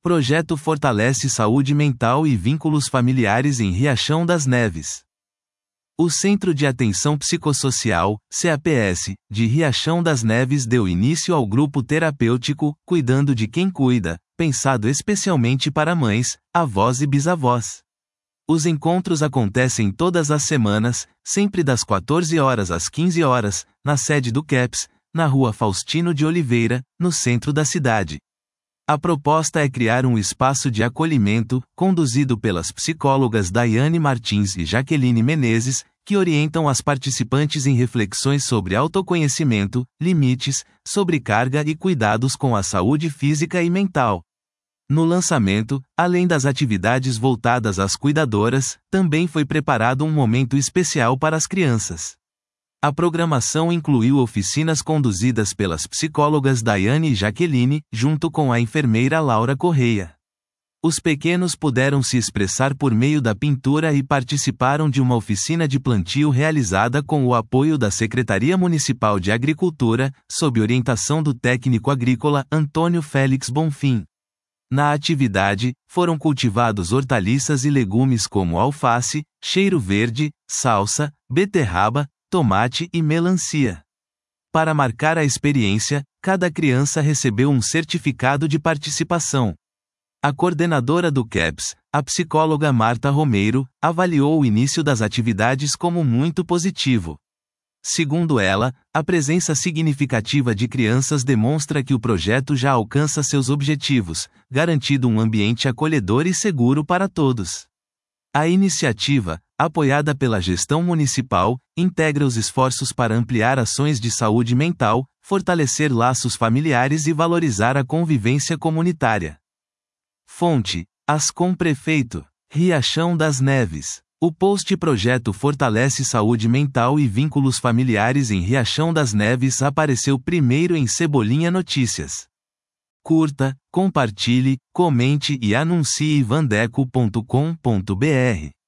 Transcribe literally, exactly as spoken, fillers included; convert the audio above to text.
Projeto fortalece saúde mental e vínculos familiares em Riachão das Neves. O Centro de Atenção Psicossocial, C A P S, de Riachão das Neves deu início ao grupo terapêutico Cuidando de Quem Cuida, pensado especialmente para mães, avós e bisavós. Os encontros acontecem todas as semanas, sempre das quatorze horas às quinze horas, na sede do C A P S, na Rua Faustino de Oliveira, no centro da cidade. A proposta é criar um espaço de acolhimento, conduzido pelas psicólogas Daiane Martins e Jaqueline Menezes, que orientam as participantes em reflexões sobre autoconhecimento, limites, sobrecarga e cuidados com a saúde física e mental. No lançamento, além das atividades voltadas às cuidadoras, também foi preparado um momento especial para as crianças. A programação incluiu oficinas conduzidas pelas psicólogas Daiane e Jaqueline, junto com a enfermeira Laura Correia. Os pequenos puderam se expressar por meio da pintura e participaram de uma oficina de plantio realizada com o apoio da Secretaria Municipal de Agricultura, sob orientação do técnico agrícola Antônio Félix Bonfim. Na atividade, foram cultivados hortaliças e legumes como alface, cheiro verde, salsa, beterraba, tomate e melancia. Para marcar a experiência, cada criança recebeu um certificado de participação. A coordenadora do C A P S, a psicóloga Marta Romeiro, avaliou o início das atividades como muito positivo. Segundo ela, a presença significativa de crianças demonstra que o projeto já alcança seus objetivos, garantindo um ambiente acolhedor e seguro para todos. A iniciativa, apoiada pela gestão municipal, integra os esforços para ampliar ações de saúde mental, fortalecer laços familiares e valorizar a convivência comunitária. Fonte: Ascom Prefeito, Riachão das Neves. O post Projeto Fortalece Saúde Mental e Vínculos Familiares em Riachão das Neves apareceu primeiro em Cebolinha Notícias. Curta, compartilhe, comente e anuncie vandeco ponto com ponto br.